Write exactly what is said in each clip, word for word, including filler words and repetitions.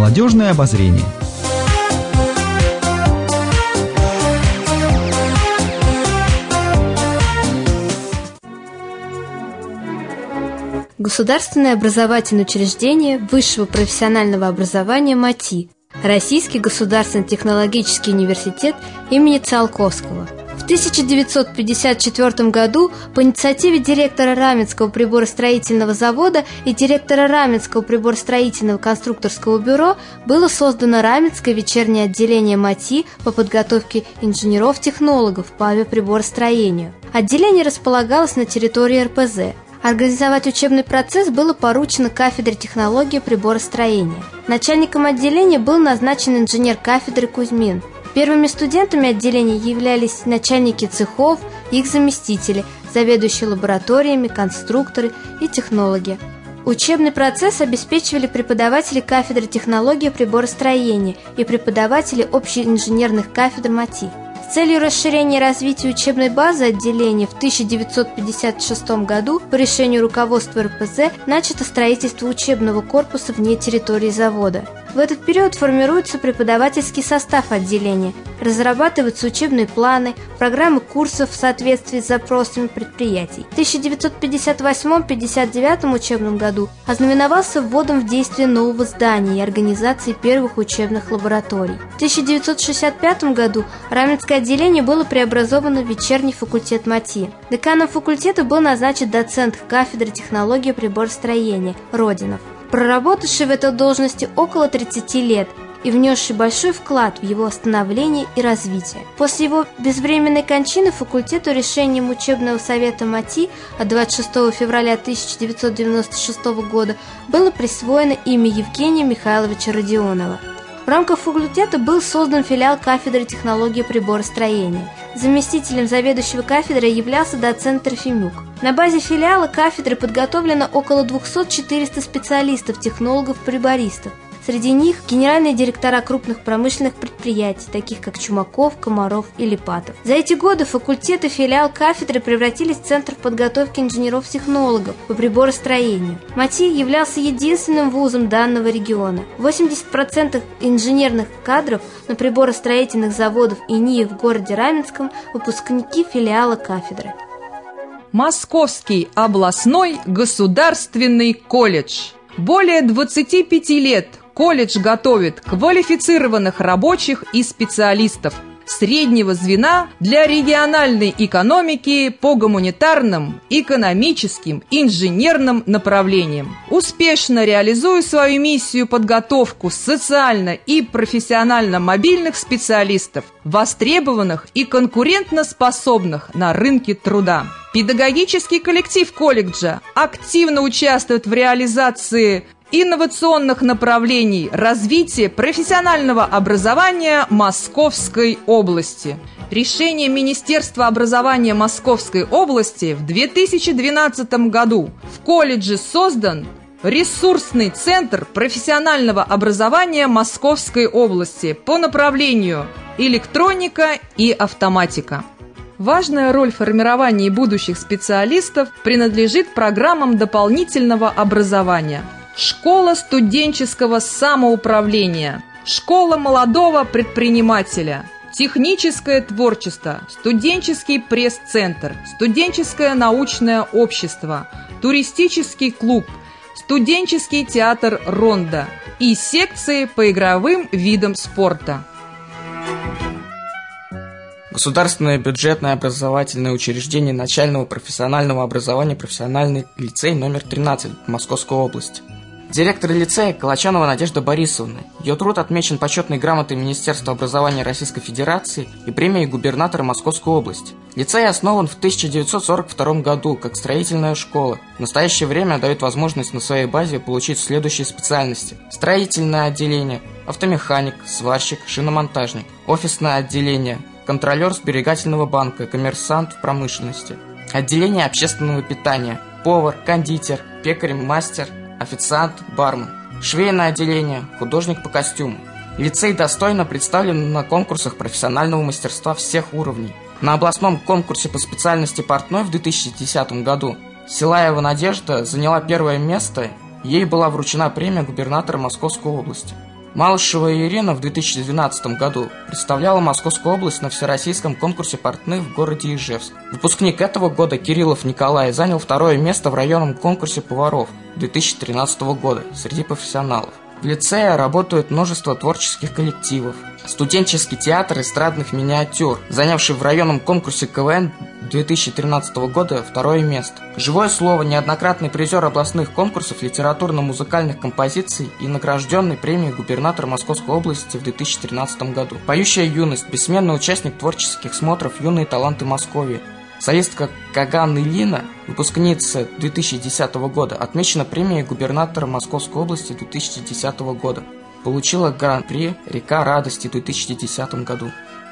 Молодежное обозрение. Государственное образовательное учреждение высшего профессионального образования МАТИ, Российский государственный технологический университет имени Циолковского. В тысяча девятьсот пятьдесят четвёртом году по инициативе директора Раменского приборостроительного завода и директора Раменского приборостроительного конструкторского бюро было создано Раменское вечернее отделение МАТИ по подготовке инженеров-технологов по авиаприборостроению. Отделение располагалось на территории эр пэ зэ. Организовать учебный процесс было поручено кафедре технологии приборостроения. Начальником отделения был назначен инженер кафедры Кузьмин. Первыми студентами отделения являлись начальники цехов, их заместители, заведующие лабораториями, конструкторы и технологи. Учебный процесс обеспечивали преподаватели кафедры технологии приборостроения и преподаватели общеинженерных кафедр МАТИ. С целью расширения и развития учебной базы отделения в тысяча девятьсот пятьдесят шестом году по решению руководства эр пэ зэ начато строительство учебного корпуса вне территории завода. В этот период формируется преподавательский состав отделения, разрабатываются учебные планы, программы курсов в соответствии с запросами предприятий. В тысяча девятьсот пятьдесят восьмом — пятьдесят девятом учебном году ознаменовался вводом в действие нового здания и организацией первых учебных лабораторий. В тысяча девятьсот шестьдесят пятом году Раменское отделение было преобразовано в вечерний факультет МАТИ. Деканом факультета был назначен доцент кафедры технологии приборостроения Родинов, проработавший в этой должности около тридцати лет и внесший большой вклад в его становление и развитие. После его безвременной кончины факультету решением учебного совета МАТИ от двадцать шестого февраля тысяча девятьсот девяносто шестого года было присвоено имя Евгения Михайловича Родионова. В рамках факультета был создан филиал кафедры технологии приборостроения. Заместителем заведующего кафедрой являлся доцент Трофимюк. На базе филиала кафедры подготовлено около двухсот-четырёхсот специалистов, технологов, прибористов. Среди них генеральные директора крупных промышленных предприятий, таких как Чумаков, Комаров и Липатов. За эти годы факультет и филиал кафедры превратились в центр подготовки инженеров-технологов по приборостроению. МАТИ являлся единственным вузом данного региона. восемьдесят процентов инженерных кадров на приборостроительных заводах и НИИ в городе Раменском – выпускники филиала кафедры. Московский областной государственный колледж. Более двадцати пяти лет колледж готовит квалифицированных рабочих и специалистов среднего звена для региональной экономики по гуманитарным, экономическим, инженерным направлениям. Успешно реализуя свою миссию подготовку социально и профессионально мобильных специалистов, востребованных и конкурентоспособных на рынке труда. Педагогический коллектив колледжа активно участвует в реализации инновационных направлений развития профессионального образования Московской области. Решением Министерства образования Московской области в две тысячи двенадцатом году в колледже создан ресурсный центр профессионального образования Московской области по направлению электроника и автоматика. Важная роль в формировании будущих специалистов принадлежит программам дополнительного образования. Школа студенческого самоуправления, школа молодого предпринимателя, техническое творчество, студенческий пресс-центр, студенческое научное общество, туристический клуб, студенческий театр «Ронда» и секции по игровым видам спорта. Государственное бюджетное образовательное учреждение начального профессионального образования «Профессиональный лицей номер тринадцать» в Московской области. Директор лицея Калачанова Надежда Борисовна. Ее труд отмечен почетной грамотой Министерства образования Российской Федерации и премией губернатора Московской области. Лицей основан в тысяча девятьсот сорок втором году как строительная школа. В настоящее время дает возможность на своей базе получить следующие специальности: строительное отделение, автомеханик, сварщик, шиномонтажник, офисное отделение, контролер сберегательного банка, коммерсант в промышленности, отделение общественного питания, повар, кондитер, пекарь-мастер, официант, бармен, швейное отделение, художник по костюму. Лицей достойно представлен на конкурсах профессионального мастерства всех уровней. На областном конкурсе по специальности портной в две тысячи десятом году Силаева Надежда заняла первое место, ей была вручена премия губернатора Московской области. Малышева Ирина в две тысячи двенадцатом году представляла Московскую область на всероссийском конкурсе портных в городе Ижевск. Выпускник этого года Кириллов Николай занял второе место в районном конкурсе поваров две тысячи тринадцатого года среди профессионалов. В лицее работают множество творческих коллективов. Студенческий театр эстрадных миниатюр, занявший в районном конкурсе ка вэ эн две тысячи тринадцатого года второе место. Живое слово, неоднократный призер областных конкурсов литературно-музыкальных композиций и награжденный премией губернатора Московской области в две тысячи тринадцатом году. Поющая юность, бессменный участник творческих смотров «Юные таланты Московии». Солистка Каган Илина, выпускница две тысячи десятого года, отмечена премией губернатора Московской области две тысячи десятого года. Получила гран-при «Река радости» в две тысячи десятом году.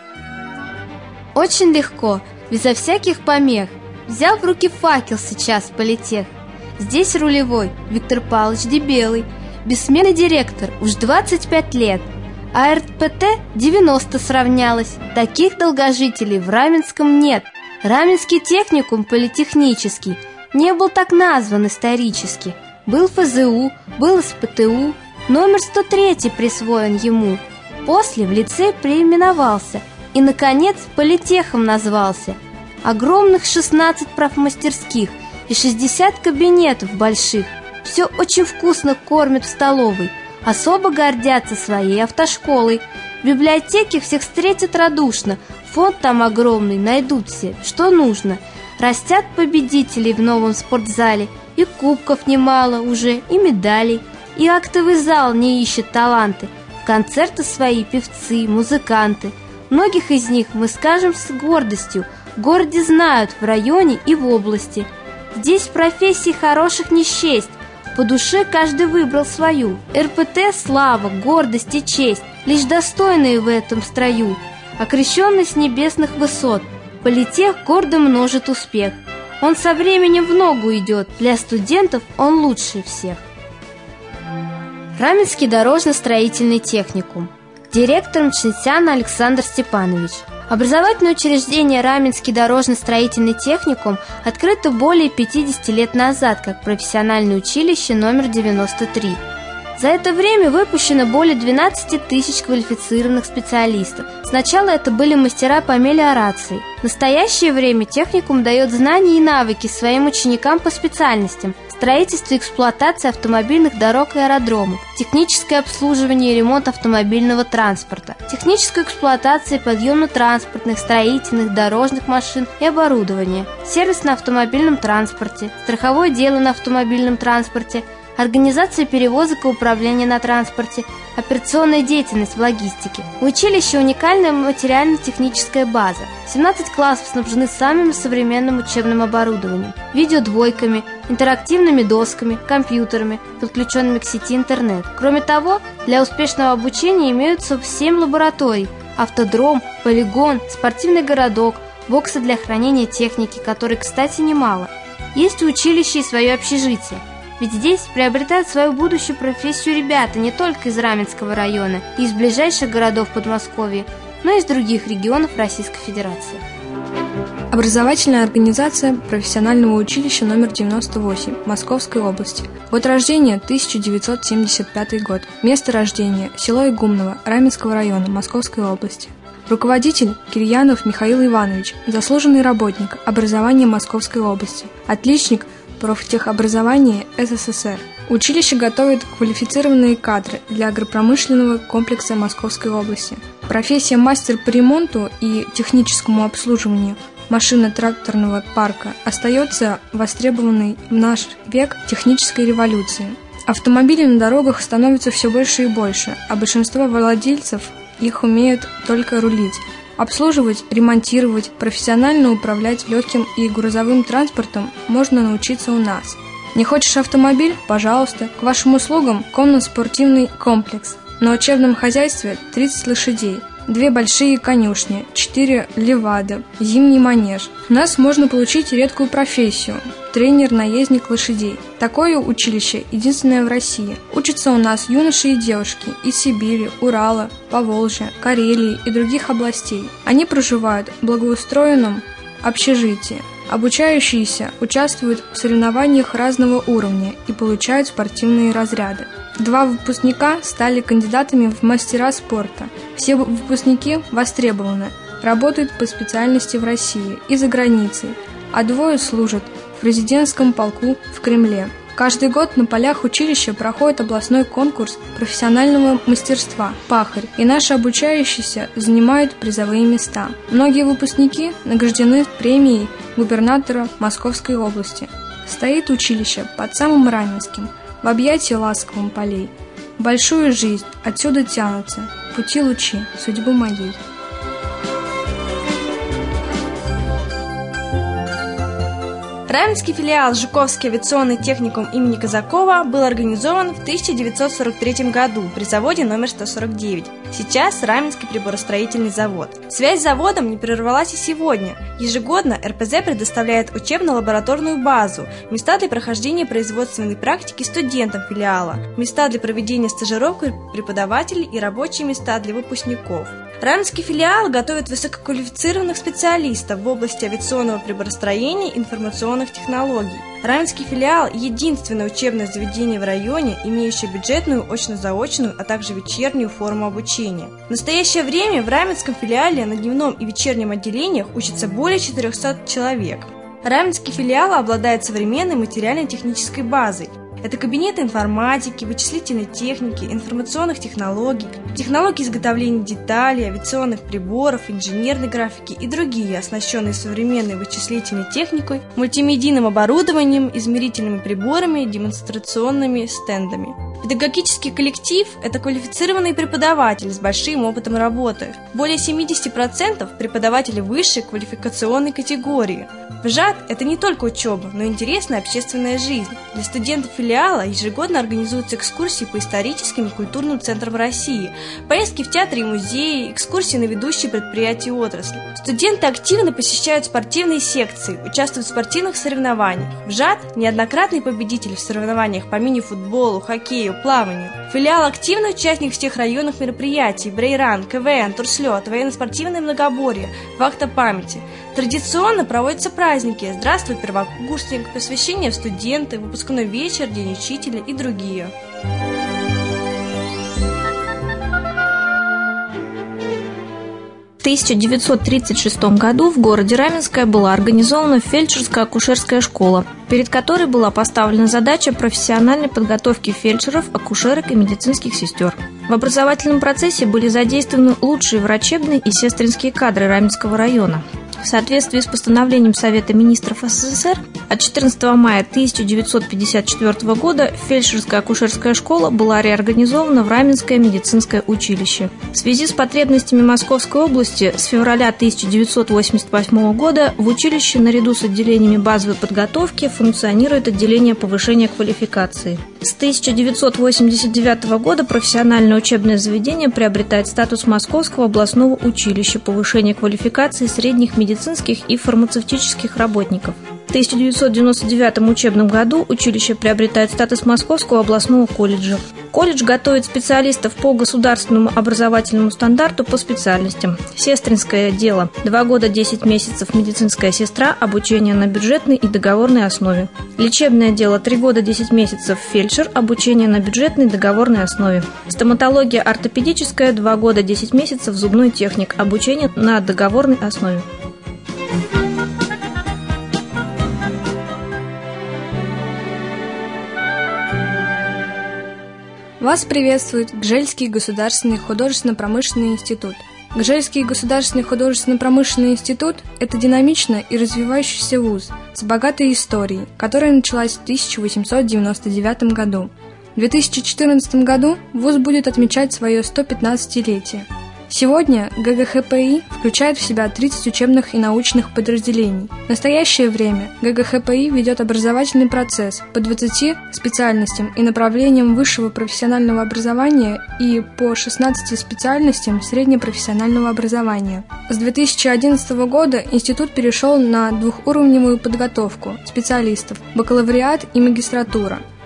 Очень легко, безо всяких помех. Взял в руки факел сейчас в политех. Здесь рулевой Виктор Павлович Дебелый, бессменный директор, уж двадцать пять лет. А эр пэ тэ девяносто сравнялось. Таких долгожителей в Раменском нет. Раменский техникум политехнический не был так назван исторически. Был эф зэ у, был эс пэ тэ у, номер сто три присвоен ему. После в лицей переименовался и, наконец, политехом назвался. Огромных шестнадцать профмастерских и шестьдесят кабинетов больших. Все очень вкусно кормят в столовой. Особо гордятся своей автошколой. В библиотеке всех встретят радушно. Фонд там огромный, найдут все, что нужно. Растят победителей в новом спортзале. И кубков немало уже, и медалей. И актовый зал не ищет таланты. Концерты свои певцы, музыканты. Многих из них мы скажем с гордостью. В городе знают, в районе и в области. Здесь профессий хороших не счесть. По душе каждый выбрал свою. эр пэ тэ – слава, гордость и честь. Лишь достойные в этом строю. Окрещенный с небесных высот. Политех гордо множит успех. Он со временем в ногу идет. Для студентов он лучше всех. Раменский дорожно-строительный техникум. Директор Мчнетян Александр Степанович. Образовательное учреждение Раменский дорожно-строительный техникум открыто более пятидесяти лет назад как профессиональное училище номер девяносто три. За это время выпущено более двенадцати тысяч квалифицированных специалистов. Сначала это были мастера по мелиорации. В настоящее время техникум дает знания и навыки своим ученикам по специальностям: строительство и эксплуатация автомобильных дорог и аэродромов, техническое обслуживание и ремонт автомобильного транспорта, техническую эксплуатацию подъемно-транспортных, строительных, дорожных машин и оборудования, сервис на автомобильном транспорте, страховое дело на автомобильном транспорте, организация перевозок и управления на транспорте, операционная деятельность в логистике. У училища уникальная материально-техническая база. семнадцать классов снабжены самым современным учебным оборудованием, видеодвойками, интерактивными досками, компьютерами, подключенными к сети интернет. Кроме того, для успешного обучения имеются семь лабораторий: автодром, полигон, спортивный городок, боксы для хранения техники, которых, кстати, немало. Есть у училища и свое общежитие. Ведь здесь приобретают свою будущую профессию ребята не только из Раменского района и из ближайших городов Подмосковья, но и из других регионов Российской Федерации. Образовательная организация профессионального училища номер девяносто восемь Московской области. Год рождения – тысяча девятьсот семьдесят пятый год. Место рождения – село Игумново Раменского района Московской области. Руководитель – Кирьянов Михаил Иванович, заслуженный работник образования Московской области, отличник профтехобразования эс эс эс эр. Училище готовит квалифицированные кадры для агропромышленного комплекса Московской области. Профессия мастер по ремонту и техническому обслуживанию машино-тракторного парка остается востребованной в наш век технической революции. Автомобилей на дорогах становится все больше и больше, а большинство владельцев их умеют только рулить. Обслуживать, ремонтировать, профессионально управлять легким и грузовым транспортом можно научиться у нас. Не хочешь автомобиль? Пожалуйста. К вашим услугам конно-спортивный комплекс. На учебном хозяйстве тридцать лошадей, две большие конюшни, четыре левада, зимний манеж. У нас можно получить редкую профессию – тренер-наездник лошадей. Такое училище единственное в России. Учатся у нас юноши и девушки из Сибири, Урала, Поволжья, Карелии и других областей. Они проживают в благоустроенном общежитии. Обучающиеся участвуют в соревнованиях разного уровня и получают спортивные разряды. Два выпускника стали кандидатами в мастера спорта. Все выпускники востребованы, работают по специальности в России и за границей, а двое служат в президентском полку в Кремле. Каждый год на полях училища проходит областной конкурс профессионального мастерства «Пахарь», и наши обучающиеся занимают призовые места. Многие выпускники награждены премией губернатора Московской области. Стоит училище под самым Раменским, в объятии ласковым полей. Большую жизнь отсюда тянутся, пути лучи судьбы моей. Раменский филиал Жуковский авиационный техникум имени Казакова был организован в тысяча девятьсот сорок третьем году при заводе номер сто сорок девять. Сейчас Раменский приборостроительный завод. Связь с заводом не прервалась и сегодня. Ежегодно эр пэ зэ предоставляет учебно-лабораторную базу, места для прохождения производственной практики студентам филиала, места для проведения стажировок преподавателей и рабочие места для выпускников. Раменский филиал готовит высококвалифицированных специалистов в области авиационного приборостроения и информационных технологий. Раменский филиал – единственное учебное заведение в районе, имеющее бюджетную, очно-заочную, а также вечернюю форму обучения. В настоящее время в Раменском филиале на дневном и вечернем отделениях учатся более четырехсот человек. Раменский филиал обладает современной материально-технической базой. Это кабинеты информатики, вычислительной техники, информационных технологий, технологий изготовления деталей, авиационных приборов, инженерной графики и другие, оснащенные современной вычислительной техникой, мультимедийным оборудованием, измерительными приборами, демонстрационными стендами. Педагогический коллектив – это квалифицированные преподаватели с большим опытом работы. Более семьдесят процентов преподавателей высшей квалификационной категории. ВЖАТ – это не только учеба, но и интересная общественная жизнь. Для студентов филиала ежегодно организуются экскурсии по историческим и культурным центрам России, поездки в театры и музеи, экскурсии на ведущие предприятия отрасли. Студенты активно посещают спортивные секции, участвуют в спортивных соревнованиях. ВЖАТ – неоднократный победитель в соревнованиях по мини-футболу, хоккею, плаванию. Филиал – активный участник всех районных мероприятий: брейран, ка вэ эн, турслет, военно-спортивное многоборье, вахта памяти. Традиционно проводятся праздники: «Здравствуй, первокурсник», посвящение в студенты, выпускной вечер, День учителя и другие. В тысяча девятьсот тридцать шестом году в городе Раменское была организована фельдшерско-акушерская школа, перед которой была поставлена задача профессиональной подготовки фельдшеров, акушерок и медицинских сестер. В образовательном процессе были задействованы лучшие врачебные и сестринские кадры Раменского района. В соответствии с постановлением Совета министров эс эс эс эр от четырнадцатого мая тысяча девятьсот пятьдесят четвёртого года фельдшерско-акушерская школа была реорганизована в Раменское медицинское училище. В связи с потребностями Московской области с февраля тысяча девятьсот восемьдесят восьмого года в училище наряду с отделениями базовой подготовки функционирует отделение повышения квалификации. С тысяча девятьсот восемьдесят девятого года профессиональное учебное заведение приобретает статус Московского областного училища повышения квалификации средних медицинских и фармацевтических работников. В тысяча девятьсот девяносто девятом учебном году училище приобретает статус Московского областного колледжа. Колледж готовит специалистов по государственному образовательному стандарту по специальностям: сестринское дело – два года десять месяцев, медицинская сестра, обучение на бюджетной и договорной основе; лечебное дело – три года десять месяцев, фельдшер, обучение на бюджетной и договорной основе; стоматология ортопедическая – два года десять месяцев, зубной техник, обучение на договорной основе. Вас приветствует Гжельский государственный художественно-промышленный институт. Гжельский государственный художественно-промышленный институт – это динамичный и развивающийся вуз с богатой историей, которая началась в тысяча восемьсот девяносто девятом году. В две тысячи четырнадцатом году вуз будет отмечать свое сто пятнадцатилетие. Сегодня гэ гэ ха пэ и включает в себя тридцать учебных и научных подразделений. В настоящее время гэ гэ ха пэ и ведет образовательный процесс по двадцати специальностям и направлениям высшего профессионального образования и по шестнадцати специальностям среднепрофессионального образования. С две тысячи одиннадцатого года институт перешел на двухуровневую подготовку специалистов – бакалавриат и магистратура.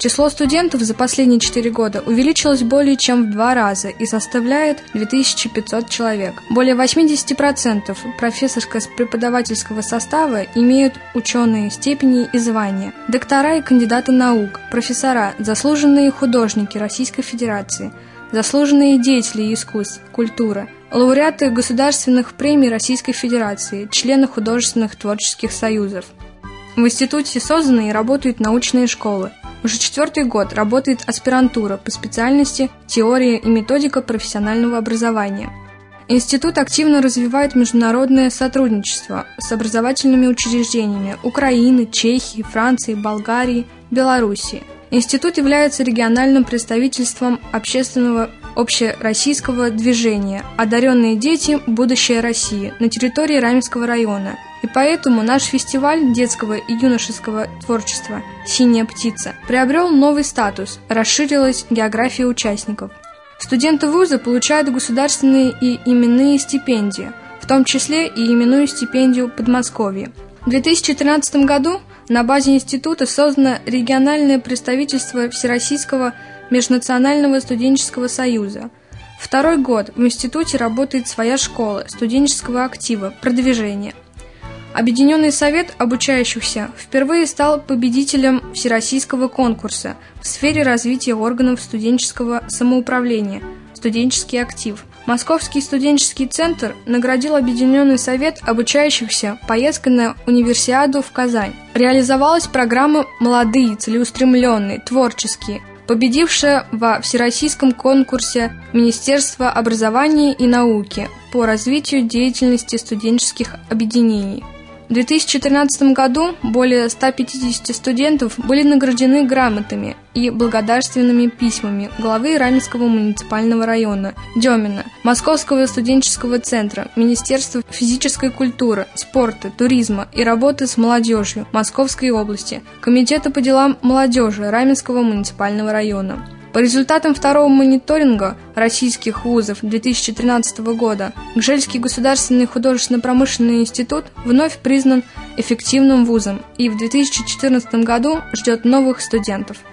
Число студентов за последние четыре года увеличилось более чем в два раза и составляет две тысячи пятьсот человек. Более восемьдесят процентов профессорско-преподавательского состава имеют ученые степени и звания, доктора и кандидаты наук, профессора, заслуженные художники Российской Федерации, заслуженные деятели искусств, культуры, лауреаты государственных премий Российской Федерации, члены художественных творческих союзов. В институте созданы и работают научные школы. Уже четвертый год работает аспирантура по специальности «Теория и методика профессионального образования». Институт активно развивает международное сотрудничество с образовательными учреждениями Украины, Чехии, Франции, Болгарии, Белоруссии. Институт является региональным представительством общественного общероссийского движения «Одаренные дети. Будущее России» на территории Раменского района. И поэтому наш фестиваль детского и юношеского творчества «Синяя птица» приобрел новый статус, расширилась география участников. Студенты вуза получают государственные и именные стипендии, в том числе и именную стипендию Подмосковья. В две тысячи тринадцатом году на базе института создано региональное представительство Всероссийского межнационального студенческого союза. Второй год в институте работает своя школа студенческого актива «Продвижение». Объединенный совет обучающихся впервые стал победителем всероссийского конкурса в сфере развития органов студенческого самоуправления «Студенческий актив». Московский студенческий центр наградил Объединенный совет обучающихся поездкой на универсиаду в Казань. Реализовалась программа «Молодые, целеустремленные, творческие», победившая во всероссийском конкурсе Министерства образования и науки по развитию деятельности студенческих объединений. В две тысячи тринадцатом году более ста пятидесяти студентов были награждены грамотами и благодарственными письмами главы Раменского муниципального района Демина, Московского студенческого центра, Министерства физической культуры, спорта, туризма и работы с молодежью Московской области, Комитета по делам молодежи Раменского муниципального района. По результатам второго мониторинга российских вузов две тысячи тринадцатого года Гжельский государственный художественно-промышленный институт вновь признан эффективным вузом и в две тысячи четырнадцатом году ждет новых студентов.